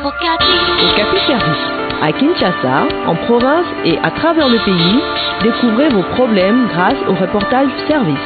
Okapi Service. À Kinshasa, en province et à travers le pays, découvrez vos problèmes grâce au reportage Service.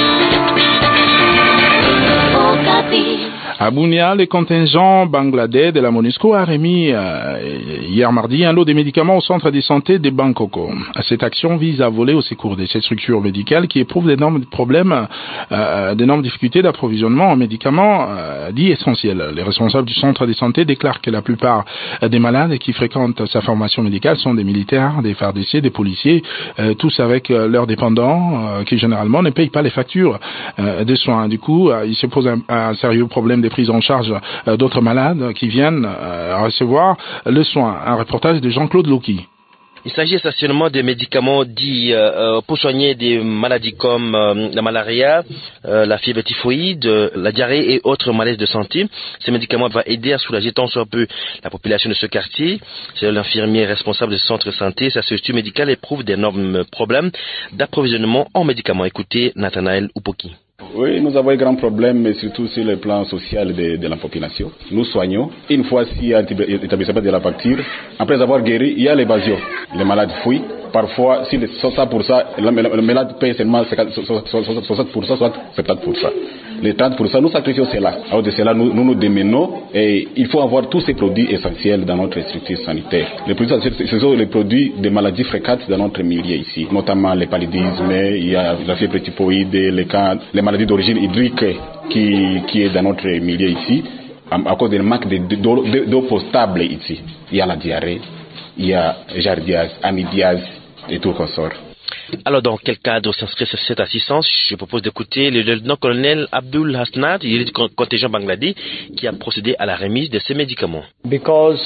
À Bunia, le contingent bangladais de la MONUSCO a remis hier mardi un lot de médicaments au centre de santé de Bangkok. Cette action vise à voler au secours de ces structures médicales qui éprouvent d'énormes problèmes, d'énormes difficultés d'approvisionnement en médicaments dits essentiels. Les responsables du centre de santé déclarent que la plupart des malades qui fréquentent sa formation médicale sont des militaires, des FARDC, des policiers, tous avec leurs dépendants qui généralement ne payent pas les factures de soins. Du coup, il se pose un sérieux problème de prise en charge d'autres malades qui viennent recevoir le soin. Un reportage de Jean-Claude Loki. Il s'agit essentiellement de médicaments dits pour soigner des maladies comme la malaria, la fièvre typhoïde, la diarrhée et autres malaises de santé. Ces médicaments vont aider à soulager tant soit peu la population de ce quartier. C'est l'infirmier responsable du centre de santé. Sa structure médicale éprouve d'énormes problèmes d'approvisionnement en médicaments. Écoutez Nathanaël Upoki. Oui, nous avons un grand problème, mais surtout sur le plan social de la population. Nous soignons. Une fois s'il y a établissement de la facture, après avoir guéri, il y a l'évasion. Les malades fuient. Parfois, si les 100%, le malade paye seulement 60%, soit 70%. Les 30%, nous sacrifions cela. Alors de cela, nous démenons et il faut avoir tous ces produits essentiels dans notre structure sanitaire. Les produits essentiels, ce sont les produits des maladies fréquentes dans notre milieu ici, notamment les paludismes, il y a la fièvre typhoïde, les maladies d'origine hydrique qui est dans notre milieu ici, à cause du manque d'eau potable ici. Il y a la diarrhée, il y a jardiase, amidiase et tout consort. Alors, dans quel cadre s'inscrit cette assistance? Je propose d'écouter le lieutenant-colonel Abdul Hasnat, il est du contingent bangladais, qui a procédé à la remise de ces médicaments. Because,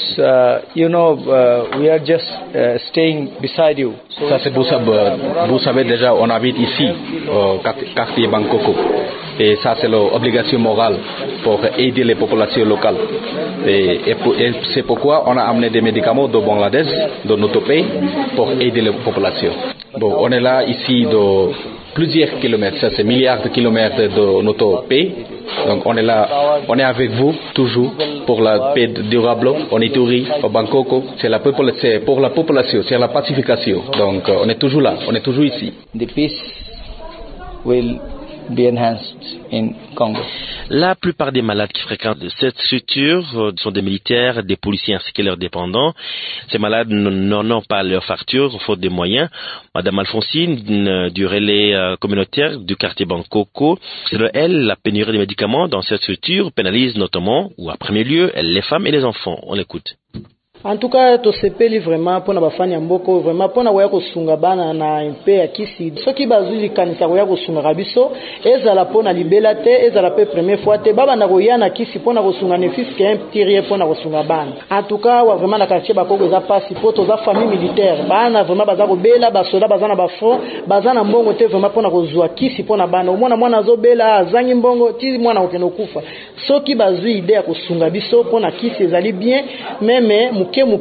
we are just staying beside you. Ça c'est pour ça, vous savez déjà, on habite ici, au quartier Bangkok. Et ça c'est l'obligation morale pour aider les populations locales. Et c'est pourquoi on a amené des médicaments de Bangladesh, de notre pays, pour aider les populations. Bon, on est là ici de plusieurs kilomètres, ça c'est milliards de kilomètres de notre pays. Donc on est là, on est avec vous toujours pour la paix durable. On est Ituri, au Bangkok, c'est pour la population, c'est la pacification. Donc on est toujours là, on est toujours ici. The peace will be enhanced in Congo. La plupart des malades qui fréquentent cette structure sont des militaires, des policiers ainsi que leurs dépendants. Ces malades n'en ont pas leur facture, faute de moyens. Madame Alphonsine, du relais communautaire du quartier Bangkok, selon elle, la pénurie de médicaments dans cette structure pénalise notamment, ou à premier lieu, les femmes et les enfants. On l'écoute. En tout cas, tosepeli vraiment pona bafanya mboko vraiment pona waya kosunga bana na mpe ya kisi soki bazuli kanisa waya kosunga kabiso ezala pona libela te ezala pe première fois te baba na koyana kisi pona kosunga ne fiske un tirie pona kosunga bana. En tout cas, wa vraiment na quartier bakoko za pasi poto za famille militaire bana vraiment baza ko bela basoda baza na bafront baza na mbongo te vraiment pona kozwa kisi pona bana mwana zo bela azangi mbongo ti mwana okeno kufa soki bazui idée ya kosunga biso pona kisi ezali bien même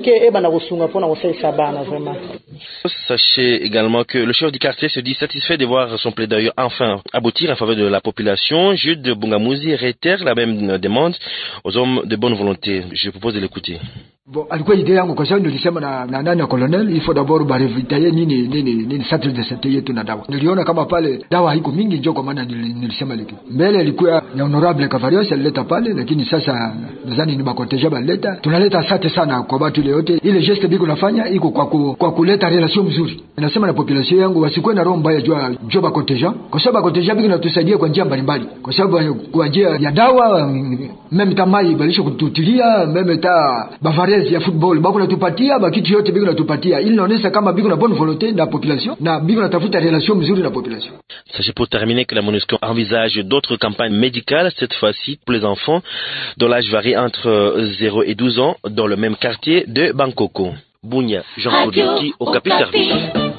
Sachez également que le chef du quartier se dit satisfait de voir son plaidoyer enfin aboutir en faveur de la population. Jude Bungamuzi réitère la même demande aux hommes de bonne volonté. Je propose de l'écouter. Bon, alikuwa idea yangu kwa sababu nilisema na nani ya colonel il faut d'abord barevitaye nini centre de santé yetu na dawa. Niliona kama pale dawa haiko mingi njoo kwa maana nilisema leki. Mbele ilikuwa ya honorable Kavarios alileta pale lakini sasa nadhani ni bakoteja baleta. Tunaleta asante sana kwa watu ile yote. Ile geste biko nafanya iko kwa kuleta relation mzuri. Nasema na population yangu wasikuwe na roho mbaya jua bakoteja. Kwa sababu bakoteja biko natusaidia kwa njia mbalimbali. Kwa sababu kwa njia ya dawa meme tamai balisho kututilia meme ta Bavaria ya football bako natupatia bakitu yote biko natupatia ili naonesha kama biko na bonne volonté na population na biko natafuta relation mzuri na population. Sachez pour terminer que la MONUSCO envisage d'autres campagnes médicales cette fois-ci pour les enfants dont l'âge varie entre 0 et 12 ans dans le même quartier de Bangkok. Bunia, Jean-Claude Loki, Okapi Service.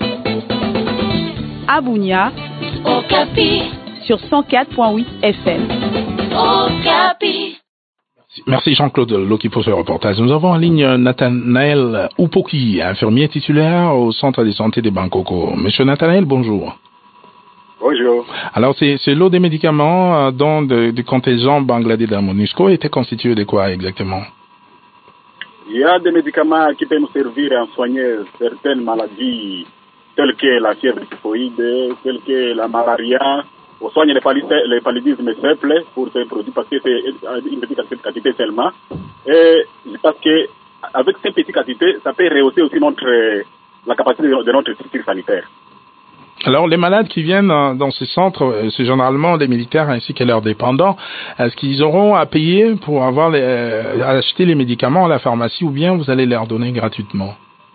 À Bunia, Okapi sur 104.8 FM. Okapi. Merci Jean-Claude Loki pour ce reportage. Nous avons en ligne Nathanaël Upoki, infirmier titulaire au centre de santé de Bangkok. Monsieur Nathanaël, bonjour. Bonjour. Alors, c'est l'eau des médicaments dont du contingent bangladais de la MONUSCO était constitué de quoi exactement? Il y a des médicaments qui peuvent nous servir à soigner certaines maladies telles que la fièvre typhoïde, telles que la malaria. On soigne les paludismes simples pour ces produits parce que c'est une petite quantité seulement. Et parce que avec ces petites quantités, ça peut rehausser aussi la capacité de notre structure sanitaire. Alors, les malades qui viennent dans ces centres, c'est généralement des militaires ainsi que leurs dépendants. Est-ce qu'ils auront à payer pour acheter les médicaments à la pharmacie ou bien vous allez leur donner gratuitement?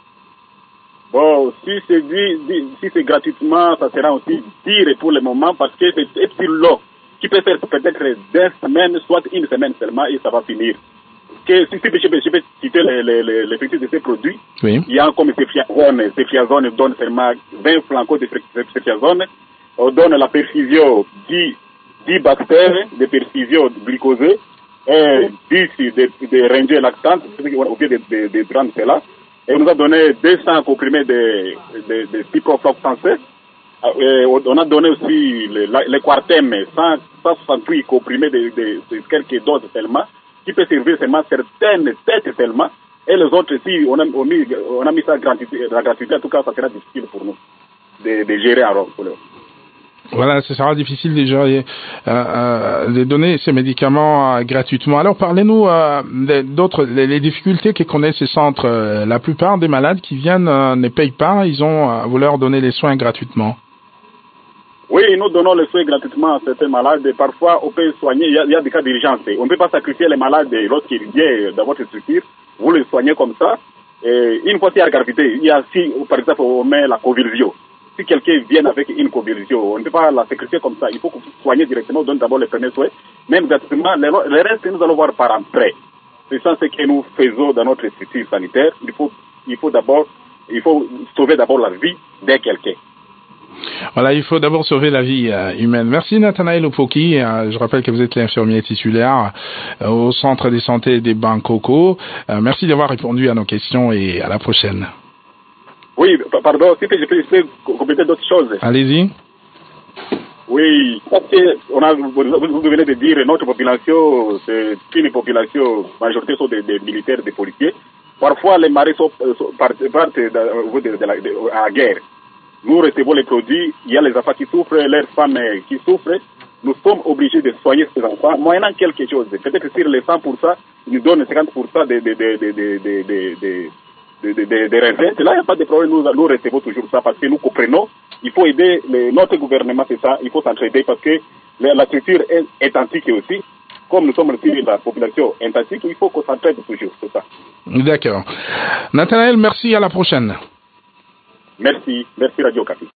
Bon, si c'est gratuitement, ça sera aussi pire pour le moment parce que c'est un petit lot qui peut faire peut-être 2 semaines, soit 1 semaine seulement et ça va finir. Que si je peux citer l'effectif de ces produits, oui. Il y a comme ceftriaxone donne seulement 20 flancons de ceftriaxone, on donne la perfusion 10 bactères de perfusion glucosée et 10 de rangées lactantes, au lieu de prendre cela. Et on nous a donné 200 comprimés de ciprofloxacin. On a donné aussi les quartem, 168 comprimés de quelques doses seulement, qui peut servir seulement certaines têtes seulement. Et les autres, si on a mis ça la gratuité, en tout cas, ça sera difficile pour nous de gérer en rôle. Voilà, ce sera difficile de donner ces médicaments gratuitement. Alors, parlez-nous d'autres, les difficultés que connaissent ces centres. La plupart des malades qui viennent ne payent pas, vous leur donnez les soins gratuitement. Oui, nous donnons les soins gratuitement à certains malades. Parfois, on peut soigner, il y a des cas d'urgence. On ne peut pas sacrifier les malades lorsqu'ils viennent dans votre structure. Vous les soignez comme ça. Et une fois qu'il y a la gravité, si, par exemple, on met la convulsion. Si quelqu'un vient avec une convulsion, on ne peut pas la sacrifier comme ça. Il faut soigner directement, on donne d'abord les premiers soins. Même gratuitement, le reste, nous allons voir par après. C'est ça ce que nous faisons dans notre structure sanitaire. Il faut sauver d'abord la vie de quelqu'un. Voilà, il faut d'abord sauver la vie humaine. Merci Nathanaël Opoki. Je rappelle que vous êtes l'infirmier titulaire au centre de santé des Bankoko. Merci d'avoir répondu à nos questions et à la prochaine. Oui, pardon, si je peux compléter d'autres choses. Allez-y. Oui, parce que vous venez de dire notre population, c'est une population, la majorité sont des militaires, des policiers. Parfois, les maris partent à la guerre. Nous recevons les produits, il y a les enfants qui souffrent, leurs femmes qui souffrent. Nous sommes obligés de soigner ces enfants, moyennant quelque chose. Peut-être que sur les 100%, ils nous donnent 50% des recettes. Là, il n'y a pas de problème, nous recevons toujours ça parce que nous comprenons. Il faut aider notre gouvernement, c'est ça, il faut s'entraider parce que la structure est antique aussi. Comme nous sommes aussi la population antique, il faut qu'on s'entraide toujours, c'est ça. D'accord. Nathanaël, merci, à la prochaine. Merci Radio Okapi.